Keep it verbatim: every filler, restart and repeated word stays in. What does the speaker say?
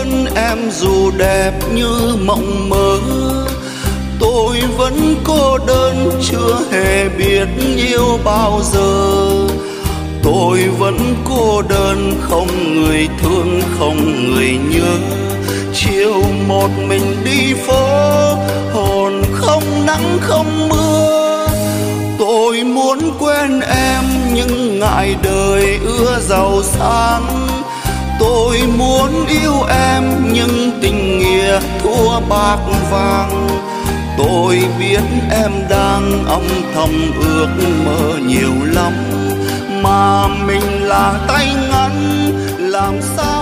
đơn em dù đẹp như mộng mơ. Tôi vẫn cô đơn chưa hề biết yêu bao giờ. Tôi vẫn cô đơn không người thương không người nhớ. Chiều một mình đi phố, hồn không nắng không mưa. Tôi muốn quên em nhưng ngại đời ưa giàu sang. Tôi muốn yêu em nhưng tình nghĩa thua bạc vàng. Tôi biết em đang âm thầm ước mơ nhiều lắm, mà mình là tay ngắn làm sao